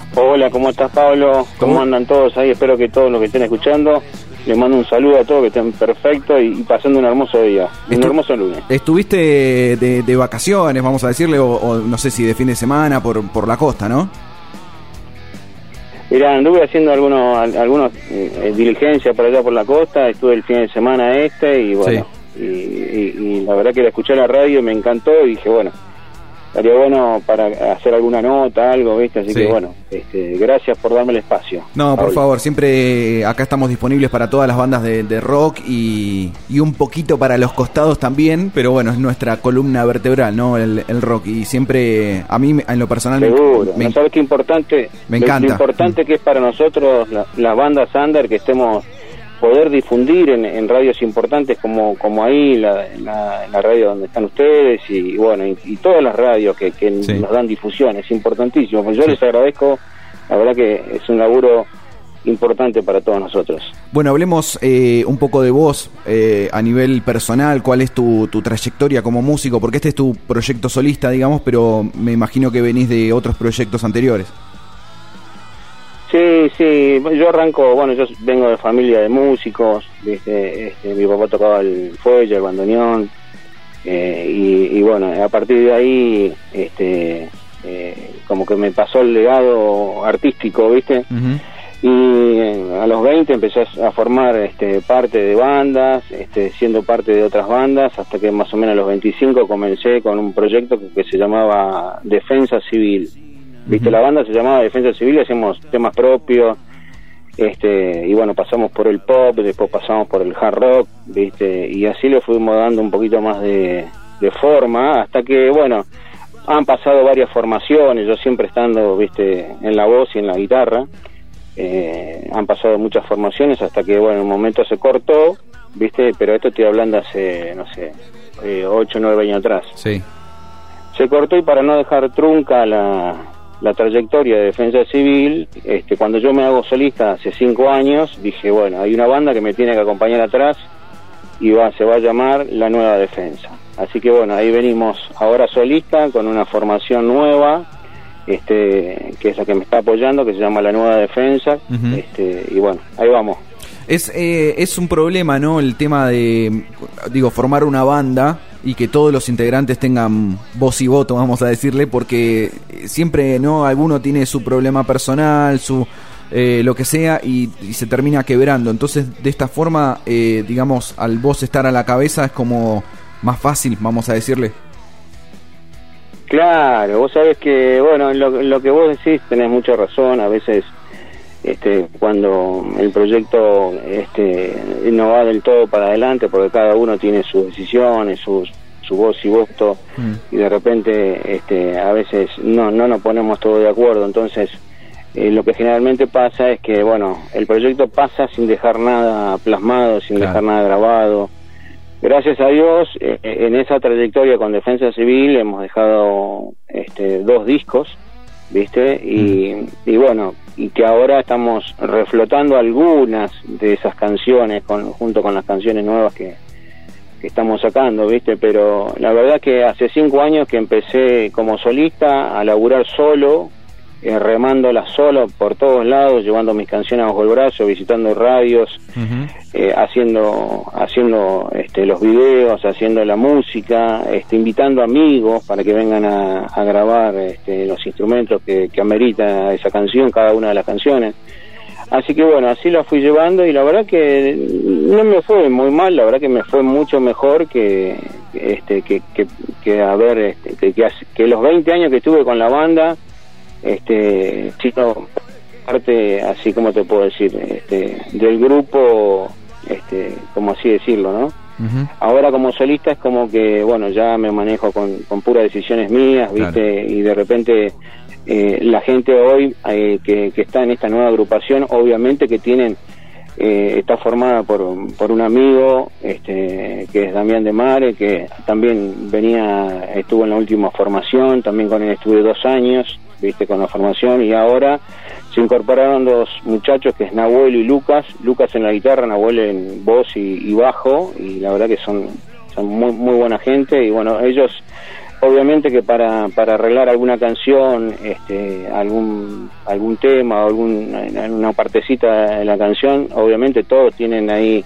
Hola, ¿cómo estás, Pablo? ¿Cómo andan todos ahí? Espero que todos los que estén escuchando, les mando un saludo a todos, que estén perfectos y pasando un hermoso día, un hermoso lunes. ¿Estuviste de vacaciones, vamos a decirle, o no sé si de fin de semana por la costa, no? Mirá, anduve haciendo algunos diligencias por allá por la costa, estuve el fin de semana y bueno, sí. y la verdad que la escuché en la radio, me encantó y dije, bueno, estaría bueno para hacer alguna nota, algo, ¿viste? Así que bueno, gracias por darme el espacio. No, por favor, siempre acá estamos disponibles para todas las bandas de rock y un poquito para los costados también, pero bueno, es nuestra columna vertebral, ¿no? El rock, y siempre, a mí en lo personal... Seguro, ¿no sabes qué importante? Me encanta. Lo importante que es para nosotros, las bandas under, que estemos... poder difundir en radios importantes como ahí, la radio donde están ustedes y bueno, y todas las radios que nos dan difusión, es importantísimo. Pues yo les agradezco, la verdad que es un laburo importante para todos nosotros. Bueno, hablemos un poco de vos a nivel personal. ¿Cuál es tu trayectoria como músico? Porque este es tu proyecto solista, digamos, pero me imagino que venís de otros proyectos anteriores. Sí, yo arranco, bueno, yo vengo de familia de músicos, mi papá tocaba el fuelle, el bandoneón, y bueno, a partir de ahí, como que me pasó el legado artístico, ¿viste? Uh-huh. Y a los 20 empecé a formar parte de bandas, siendo parte de otras bandas, hasta que más o menos a los 25 comencé con un proyecto que se llamaba Defensa Civil. ¿Viste? La banda se llamaba Defensa Civil, hacíamos temas propios, y bueno, pasamos por el pop, después pasamos por el hard rock, ¿viste? Y así le fuimos dando un poquito más de forma, hasta que, bueno, han pasado varias formaciones, yo siempre estando, ¿viste?, en la voz y en la guitarra, han pasado muchas formaciones, hasta que, bueno, en un momento se cortó, ¿viste? Pero esto estoy hablando hace, no sé, 8 o 9 años atrás. Sí. Se cortó, y para no dejar trunca la trayectoria de Defensa Civil, cuando yo me hago solista hace 5 años, dije, bueno, hay una banda que me tiene que acompañar atrás y se va a llamar La Nueva Defensa. Así que bueno, ahí venimos ahora solista con una formación nueva, que es la que me está apoyando, que se llama La Nueva Defensa. Uh-huh. Y bueno, ahí vamos. Es un problema, ¿no? El tema de, formar una banda y que todos los integrantes tengan voz y voto, vamos a decirle, porque siempre, ¿no?, alguno tiene su problema personal, su lo que sea, y se termina quebrando. Entonces, de esta forma, al vos estar a la cabeza es como más fácil, vamos a decirle. Claro, vos sabés que, bueno, lo que vos decís tenés mucha razón. A veces cuando el proyecto no va del todo para adelante, porque cada uno tiene sus decisiones, su voz y voto, y de repente a veces no nos ponemos todos de acuerdo. Entonces lo que generalmente pasa es que, bueno, el proyecto pasa sin dejar nada plasmado, sin dejar nada grabado. Gracias a Dios, en esa trayectoria con Defensa Civil hemos dejado 2 discos, ¿viste? Y bueno, y que ahora estamos reflotando algunas de esas canciones junto con las canciones nuevas que estamos sacando, ¿viste? Pero la verdad que hace 5 años que empecé como solista a laburar solo, remándola solo por todos lados, llevando mis canciones bajo el brazo, visitando radios, uh-huh, haciendo los videos, haciendo la música, invitando amigos para que vengan a grabar los instrumentos que amerita esa canción, cada una de las canciones. Así que bueno, así la fui llevando, y la verdad que no me fue muy mal, la verdad que me fue mucho mejor que los 20 años que estuve con la banda. Chico, parte, así como te puedo decir, del grupo, como así decirlo, ¿no? Uh-huh. Ahora como solista es como que, bueno, ya me manejo con puras decisiones mías, ¿viste? Claro. Y de repente la gente hoy que está en esta nueva agrupación, obviamente que tienen, está formada por un amigo, que es Damián de Mare, que también estuvo en la última formación, también con él estuve 2 años, ¿viste?, con la formación, y ahora se incorporaron 2 muchachos, que es Nahuel y Lucas en la guitarra, Nahuel en voz y bajo, y la verdad que son muy, muy buena gente. Y bueno, ellos obviamente que para arreglar alguna canción, algún tema o alguna partecita de la canción, obviamente todos tienen ahí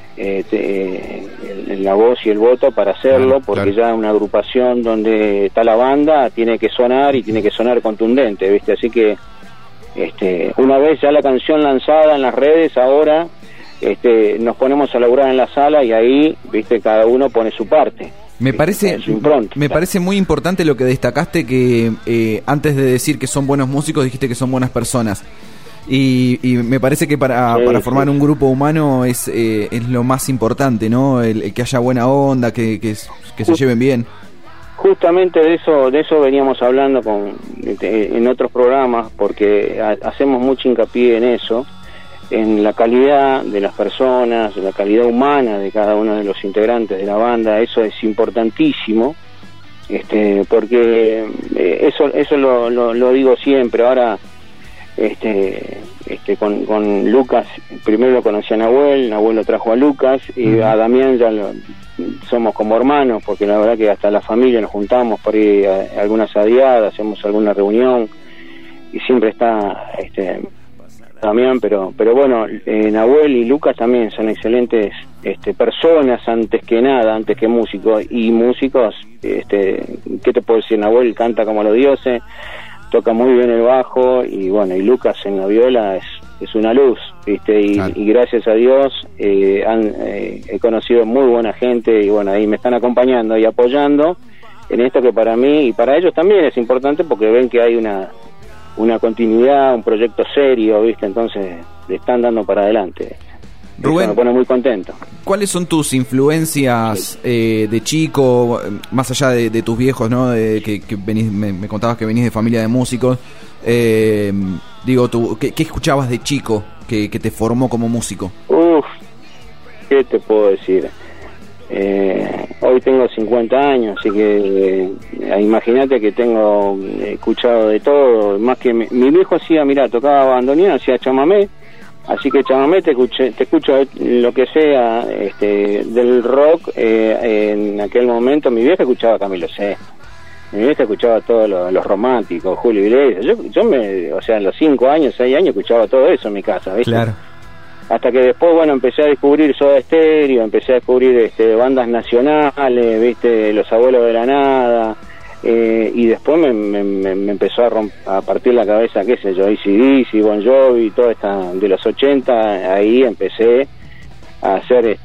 la voz y el voto para hacerlo, porque ya una agrupación donde está la banda tiene que sonar y tiene que sonar contundente, ¿viste? Así que una vez ya la canción lanzada en las redes, ahora nos ponemos a laburar en la sala y ahí, ¿viste? Cada uno pone su parte. Me parece muy importante lo que destacaste, que antes de decir que son buenos músicos dijiste que son buenas personas. Y me parece que para formar un grupo humano es lo más importante, ¿no? El que haya buena onda, que se lleven bien. Justamente de eso veníamos hablando en otros programas, porque hacemos mucho hincapié en eso, en la calidad de las personas, la calidad humana de cada uno de los integrantes de la banda. Eso es importantísimo, porque eso lo digo siempre. Ahora con Lucas, primero lo conocí a Nahuel lo trajo a Lucas, y a Damián somos como hermanos, porque la verdad que hasta la familia nos juntamos por ir a alguna sadiada, hacemos alguna reunión, y siempre está Damián, pero bueno, Nahuel y Lucas también son excelentes personas, antes que músicos, y músicos, ¿qué te puedo decir? Nahuel canta como los dioses, toca muy bien el bajo, y bueno, y Lucas en la viola es una luz, ¿viste? Y gracias a Dios he conocido muy buena gente, y bueno, ahí me están acompañando y apoyando en esto que para mí y para ellos también es importante, porque ven que hay una continuidad, un proyecto serio, ¿viste? Entonces le están dando para adelante. Rubén, me pone muy contento. ¿Cuáles son tus influencias de chico, más allá de tus viejos, ¿no? Que venís, me contabas que venís de familia de músicos. Digo, ¿qué escuchabas de chico que te formó como músico? ¿Qué te puedo decir? Hoy tengo 50 años, así que imagínate que tengo escuchado de todo. Más que mi viejo tocaba bandoneón, hacía chamamé. Así que chamamé te escucho lo que sea del rock. En aquel momento mi vieja escuchaba Camilo C. Mi vieja escuchaba todos los románticos, Julio Iglesias. Yo en los 5 años, 6 años escuchaba todo eso en mi casa, ¿viste? Claro. Hasta que después, empecé a descubrir Soda Stereo, empecé a descubrir bandas nacionales, ¿viste? Los Abuelos de la Nada. Y después me empezó a partir la cabeza, qué sé yo, AC/DC, Bon Jovi, toda esta de los 80. Ahí empecé a hacer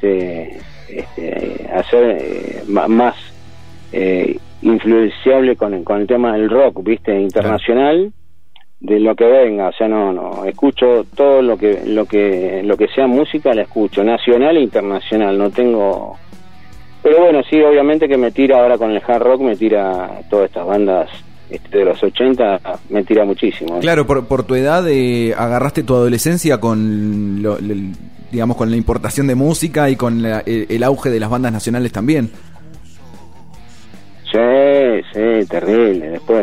más influenciable con el tema del rock, ¿viste? Internacional, de lo que venga. No escucho todo lo que sea música, la escucho, nacional e internacional. No tengo. Pero bueno, sí, obviamente que me tira ahora con el hard rock, me tira todas estas bandas de los 80, me tira muchísimo. Claro, por tu edad agarraste tu adolescencia con digamos, con la importación de música y con el auge de las bandas nacionales también. Sí, terrible. Después,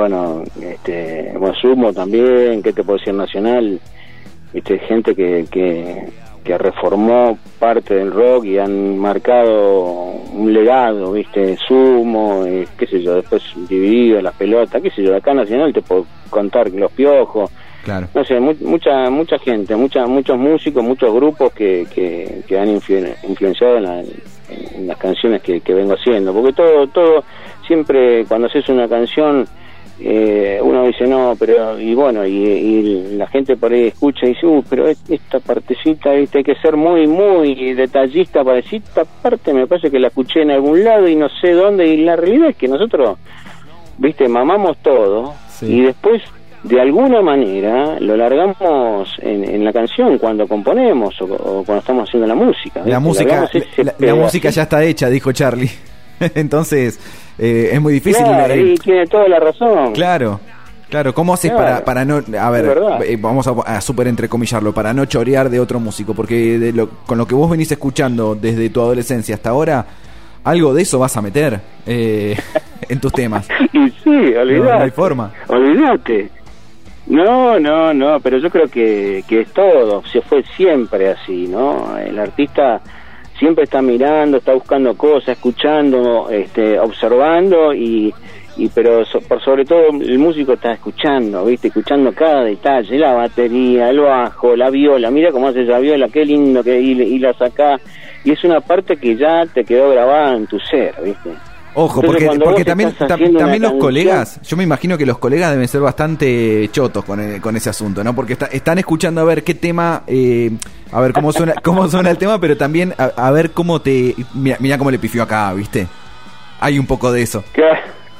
Sumo también, ¿qué te puedo decir? Nacional, gente que reformó parte del rock y han marcado un legado, ¿viste? Sumo, qué sé yo, después Dividido, Las Pelotas, qué sé yo, de acá Nacional te puedo contar Los Piojos, claro. No sé, mucha gente, muchos músicos, muchos grupos que han influenciado en las canciones que vengo haciendo, porque todo siempre cuando haces una canción uno dice no, pero y la gente por ahí escucha y dice pero esta partecita, ¿viste? Hay que ser muy muy detallista para decir esta parte, me parece que la escuché en algún lado y no sé dónde, y la realidad es que nosotros, ¿viste? Mamamos todo, sí. Y después de alguna manera lo largamos en la canción cuando componemos o cuando estamos haciendo la música, ¿viste? La música ya está hecha, dijo Charlie. Entonces es muy difícil. Claro, y tiene toda la razón. Claro, ¿cómo haces para no, a ver, vamos a super entrecomillarlo, para no chorear de otro músico? Porque con lo que vos venís escuchando desde tu adolescencia hasta ahora, algo de eso vas a meter en tus temas. Y sí, olvidate. No hay forma. Olvídate. No, pero yo creo que es todo, se fue siempre así, ¿no? El artista siempre está mirando, está buscando cosas, escuchando, observando pero por sobre todo el músico está escuchando, ¿viste? Escuchando cada detalle, la batería, el bajo, la viola, mira cómo hace esa viola, qué lindo, y la saca, y es una parte que ya te quedó grabada en tu ser, ¿viste? Ojo, entonces, porque también los canción, colegas, yo me imagino que los colegas deben ser bastante chotos con ese asunto, ¿no? Porque están escuchando a ver qué tema, a ver cómo suena el tema, pero también a ver cómo mira cómo le pifió acá, ¿viste? Hay un poco de eso. Claro.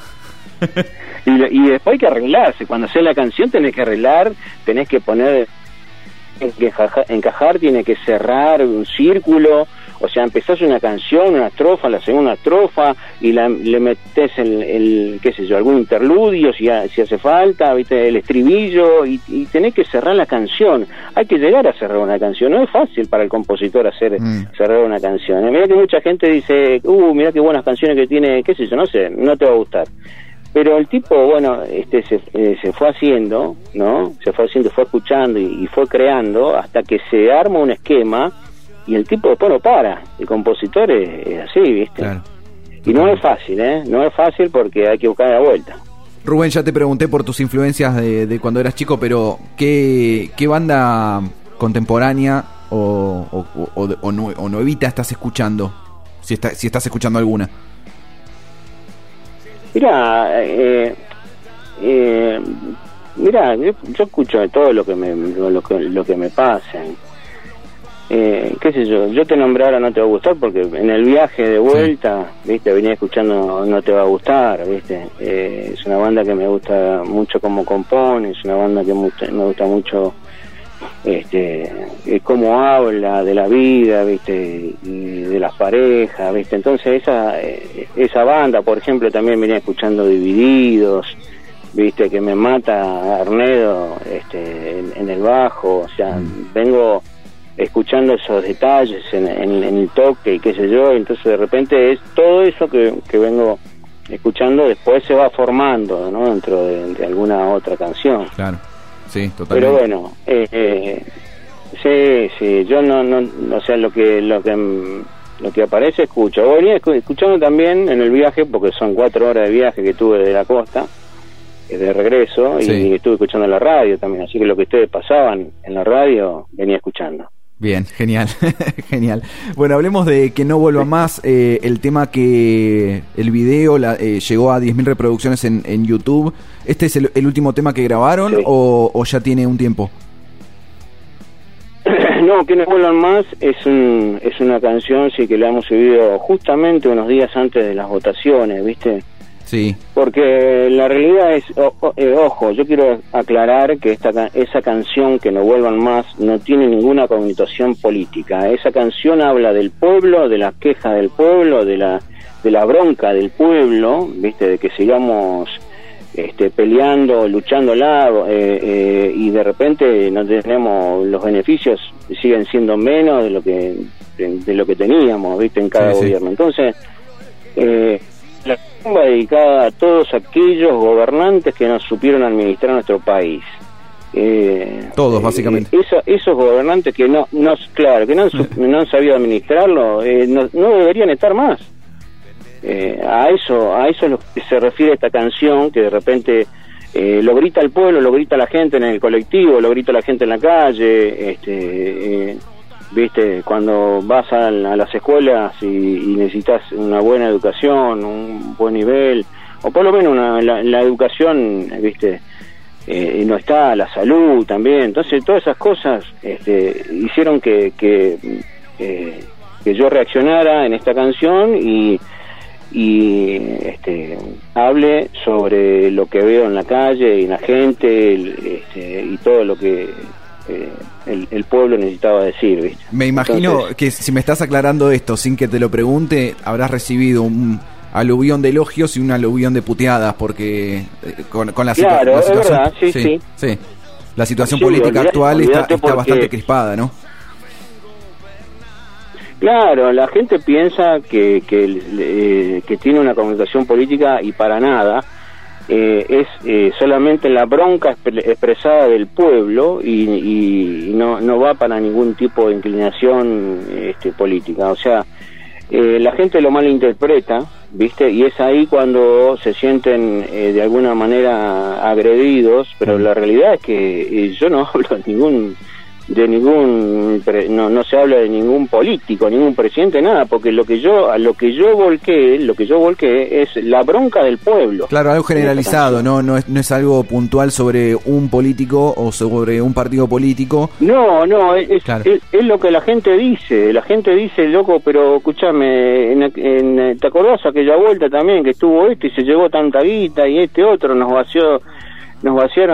y después hay que arreglarse, cuando haces la canción tenés que arreglar, tenés que poner, encajar, tiene que cerrar un círculo, o sea, empezás una canción, una estrofa, la segunda estrofa, y le metés el qué sé yo, algún interludio si hace falta, viste, el estribillo, y tenés que cerrar la canción. Hay que llegar a cerrar una canción, no es fácil para el compositor cerrar una canción. Mirá que mucha gente dice, mirá qué buenas canciones que tiene, qué sé yo, no sé, no te va a gustar. Pero el tipo, bueno, se fue haciendo, ¿no? Fue escuchando y fue creando hasta que se arma un esquema y el tipo después no para. El compositor es así, ¿viste? Claro. Y no es fácil, no es fácil porque hay que buscar la vuelta. Rubén, ya te pregunté por tus influencias de cuando eras chico, pero ¿qué banda contemporánea o nuevita estás escuchando? Si estás escuchando alguna. Mirá, yo escucho de todo lo que me pasa. Qué sé yo te nombré ahora No Te Va a Gustar porque en el viaje de vuelta, viste, venía escuchando No Te Va a Gustar, viste, es una banda que me gusta mucho como compone, es una banda que me gusta mucho cómo habla de la vida, viste, y de las parejas, viste. Entonces esa banda, por ejemplo, también venía escuchando Divididos, viste, que me mata Arnedo en el bajo, o sea, vengo escuchando esos detalles en el toque y qué sé yo, entonces de repente es todo eso que vengo escuchando, después se va formando, ¿no? Dentro de alguna otra canción. Claro. Sí, totalmente. Pero bueno, sí, yo no, o sea, lo que aparece escucho. Venía escuchando también en el viaje, porque son 4 horas de viaje que tuve de la costa, de regreso, sí. Y estuve escuchando la radio también, así que lo que ustedes pasaban en la radio, venía escuchando. Bien, genial, genial. Bueno, hablemos de Que No Vuelva Más, el tema que el video llegó a 10.000 reproducciones en YouTube. ¿Este es el último tema que grabaron, sí, o ya tiene un tiempo? No, Que No Vuelvan Más es una canción, sí, que la hemos subido justamente unos días antes de las votaciones, ¿viste? Sí. Porque la realidad es, ojo, yo quiero aclarar que esa canción Que No Vuelvan Más no tiene ninguna connotación política. Esa canción habla del pueblo, de la queja del pueblo, de la bronca del pueblo, ¿viste? De que sigamos peleando, luchándola, y de repente no tenemos los beneficios, siguen siendo menos de lo que teníamos, ¿viste? En cada gobierno. Sí. Entonces, la canción va dedicada a todos aquellos gobernantes que no supieron administrar nuestro país. Todos, básicamente. Esos gobernantes que no han sabido administrarlo, no deberían estar más. A eso es lo que se refiere esta canción, que de repente lo grita el pueblo, lo grita la gente en el colectivo, lo grita la gente en la calle, viste, cuando vas a las escuelas y necesitas una buena educación, un buen nivel, o por lo menos la educación, viste, no está, la salud también. Entonces todas esas cosas hicieron que yo reaccionara en esta canción y hable sobre lo que veo en la calle y en la gente, y todo lo que el pueblo necesitaba decir, ¿viste? Me imagino. Entonces, que si me estás aclarando esto sin que te lo pregunte, habrás recibido un aluvión de elogios y un aluvión de puteadas, porque con la, claro, la situación, verdad, sí. La situación política actual está bastante crispada, ¿no? Claro, la gente piensa que tiene una connotación política y para nada. es solamente la bronca expresada del pueblo y no va para ningún tipo de inclinación política. O sea, la gente lo malinterpreta, ¿viste? Y es ahí cuando se sienten de alguna manera agredidos, pero la realidad es que yo no hablo no se habla de ningún político, ningún presidente, nada, porque a lo que yo volqué es la bronca del pueblo. Claro, algo generalizado, no es algo puntual sobre un político o sobre un partido político. No, claro. es lo que la gente dice, loco, pero escúchame, ¿te acordás aquella vuelta también que estuvo y se llevó tanta guita y otro nos vaciaron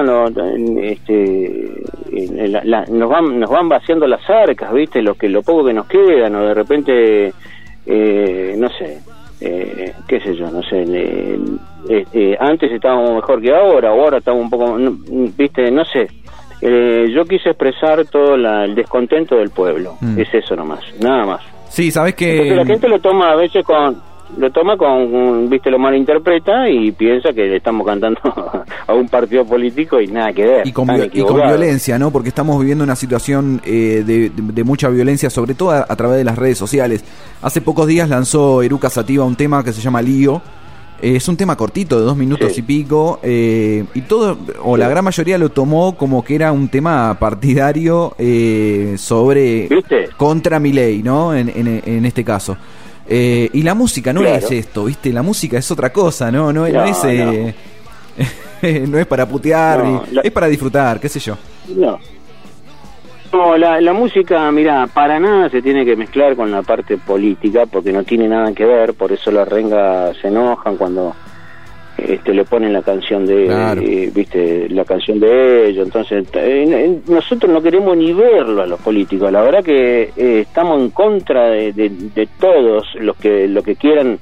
nos van vaciando las arcas, ¿viste? Lo poco que nos quedan, o de repente no sé, qué sé yo, no sé, antes estábamos mejor que ahora estamos un poco, ¿viste? No sé. Yo quise expresar todo el descontento del pueblo, es eso nomás, nada más. Sí, sabes que entonces la gente lo toma a veces viste, lo malinterpreta y piensa que le estamos cantando a un partido político y nada que ver. Y con violencia, ¿no? Porque estamos viviendo una situación de mucha violencia, sobre todo a través de las redes sociales. Hace pocos días lanzó Eruca Sativa un tema que se llama Lío. Es un tema cortito, de 2 minutos y pico, y todo, la gran mayoría lo tomó como que era un tema partidario sobre, ¿viste? Contra Milei, ¿no? En este caso. Y la música no es esto, ¿viste? La música es otra cosa, no es no es para putear, es para disfrutar, qué sé yo. No, la música, mirá, para nada se tiene que mezclar con la parte política, porque no tiene nada que ver, por eso las rengas se enojan cuando le ponen la canción viste, la canción de ellos. Entonces nosotros no queremos ni verlo a los políticos. La verdad que estamos en contra de todos los que quieran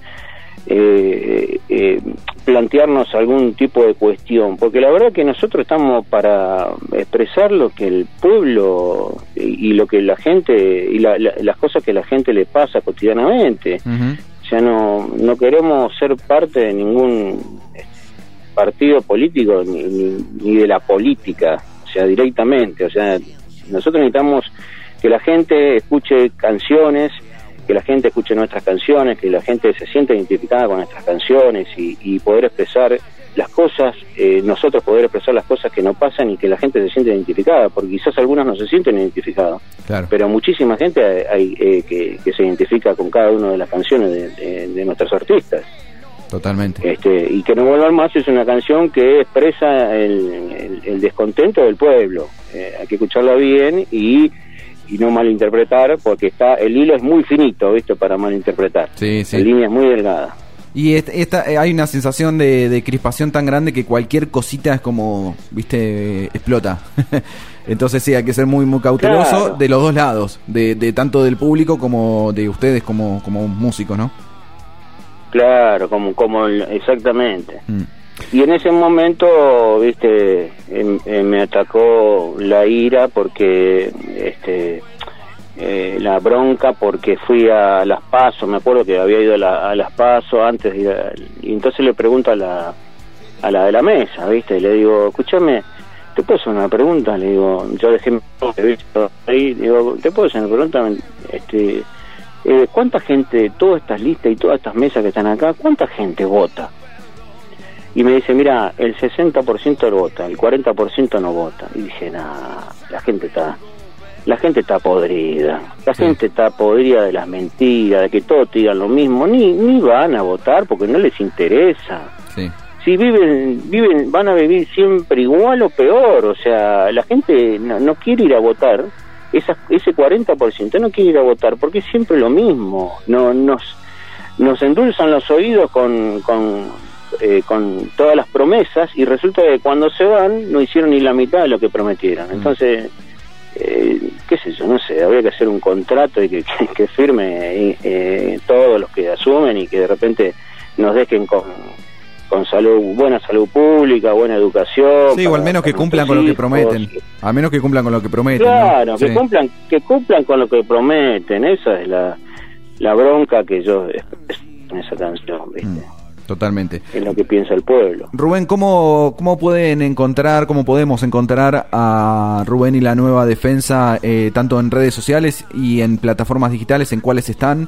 plantearnos algún tipo de cuestión, porque la verdad que nosotros estamos para expresar lo que el pueblo y lo que la gente y las cosas que la gente le pasa cotidianamente. Uh-huh. O sea, no queremos ser parte de ningún partido político ni de la política, o sea, directamente. O sea, nosotros necesitamos que la gente escuche canciones, que la gente escuche nuestras canciones, que la gente se sienta identificada con nuestras canciones y poder expresar las cosas, nosotros poder expresar las cosas que no pasan y que la gente se siente identificada, porque quizás algunos no se sienten identificados, claro. Pero muchísima gente hay que se identifica con cada una de las canciones de nuestros artistas. Totalmente. Y que no vuelvan más es una canción que expresa el descontento del pueblo. Hay que escucharla bien y no malinterpretar, porque el hilo es muy finito, ¿viste? Para malinterpretar. Sí. La línea es muy delgada. Y hay una sensación de crispación tan grande que cualquier cosita es como, ¿viste? Explota. Entonces sí, hay que ser muy muy cauteloso, claro. De los dos lados, de tanto del público como de ustedes como músicos, ¿no? Claro, exactamente. Y en ese momento, viste, me atacó la ira porque, la bronca porque fui a Las PASO. Me acuerdo que había ido a Las PASO antes de ir y entonces le pregunto a la de la mesa, viste, y le digo, escúchame, ¿te puedo hacer una pregunta? Le digo, yo dejé mi ahí, digo, ¿te puedo hacer una pregunta? ¿Cuánta gente, todas estas listas y todas estas mesas que están acá, cuánta gente vota? Y me dice, mira, el 60% vota, el 40% no vota. Y dije, la gente está podrida, gente está podrida de las mentiras, de que todos te digan lo mismo, ni van a votar porque no les interesa. Sí. Si viven, van a vivir siempre igual o peor. O sea, la gente no quiere ir a votar. Ese 40% no quiere ir a votar porque es siempre lo mismo. Nos endulzan los oídos con todas las promesas y resulta que cuando se van no hicieron ni la mitad de lo que prometieron. Entonces, qué sé yo, no sé, habría que hacer un contrato y que firme todos los que asumen y que de repente nos dejen con buena salud pública, buena educación. Sí, o al menos que cumplan con lo que prometen. Al menos que cumplan con lo que prometen. Claro, ¿no? que cumplan con lo que prometen. Esa es la bronca que yo expreso en esa canción, ¿viste? Totalmente. Es lo que piensa el pueblo. Rubén, ¿cómo podemos encontrar a Rubén y la Nueva Defensa, tanto en redes sociales y en plataformas digitales? ¿En cuáles están?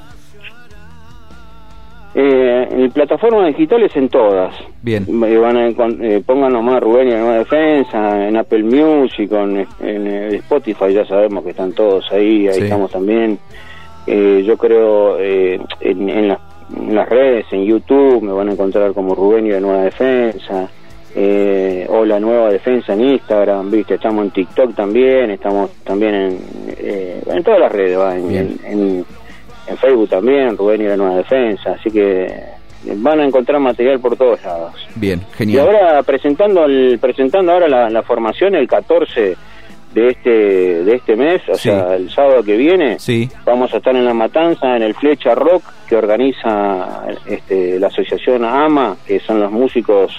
En plataformas digitales, en todas. Bien. Pongan nomás Rubén y la Nueva Defensa, en Apple Music, en Spotify, ya sabemos que están todos ahí Sí. Estamos también. Yo creo en las redes, en YouTube, me van a encontrar como Rubén y la Nueva Defensa, o la Nueva Defensa en Instagram, ¿viste? Estamos en TikTok también, estamos también en todas las redes, en Facebook también, Rubén y la Nueva Defensa, así que van a encontrar material por todos lados. Bien, Y genial. ahora presentando ahora la formación el 14 de este mes, o Sí. sea, el sábado que viene, Sí, vamos a estar en La Matanza, en el Flecha Rock, que organiza la asociación AMA, que son los músicos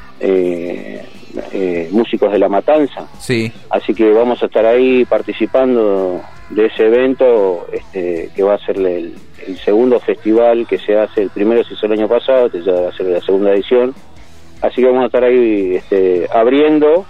músicos de La Matanza. sí, Así que vamos a estar ahí participando de ese evento, que va a ser el segundo festival que se hace. El primero se hizo el año pasado, este ya va a ser la segunda edición. Así que vamos a estar ahí abriendo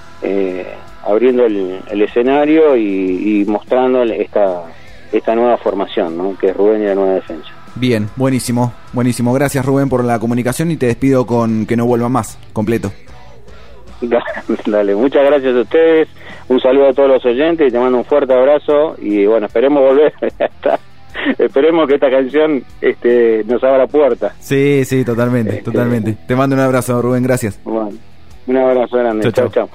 el escenario y mostrando esta nueva formación, ¿no? Que es Rubén y la Nueva Defensa. bien, buenísimo, buenísimo. Gracias, Rubén, por la comunicación, y te despido con que no vuelva más, completo. Dale, muchas gracias a ustedes, un saludo a todos los oyentes y te mando un fuerte abrazo y bueno, esperemos volver. Esperemos que esta canción nos abra puerta. Sí, totalmente, totalmente. Te mando un abrazo, Rubén, gracias. Bueno, un abrazo grande. Chau, chau. Chau, chau.